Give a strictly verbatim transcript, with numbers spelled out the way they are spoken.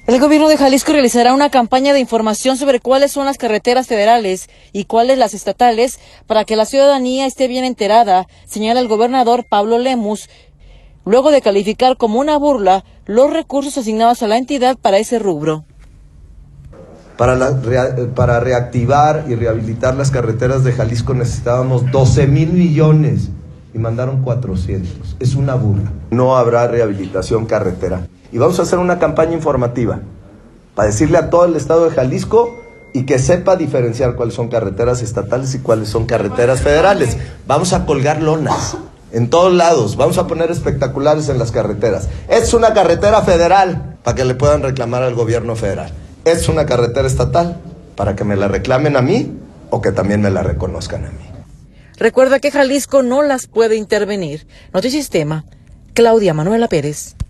El gobierno de Jalisco realizará una campaña de información sobre cuáles son las carreteras federales y cuáles las estatales para que la ciudadanía esté bien enterada, señala el gobernador Pablo Lemus, luego de calificar como una burla los recursos asignados a la entidad para ese rubro. Para, la, para reactivar y rehabilitar las carreteras de Jalisco necesitábamos doce mil millones y mandaron cuatrocientos. Es una burla. No habrá rehabilitación carretera. Y vamos a hacer una campaña informativa para decirle a todo el estado de Jalisco y que sepa diferenciar cuáles son carreteras estatales y cuáles son carreteras federales. Vamos a colgar lonas en todos lados, vamos a poner espectaculares en las carreteras. Es una carretera federal para que le puedan reclamar al gobierno federal. Es una carretera estatal para que me la reclamen a mí o que también me la reconozcan a mí. Recuerda que Jalisco no las puede intervenir. Notisistema, Claudia Manuela Pérez.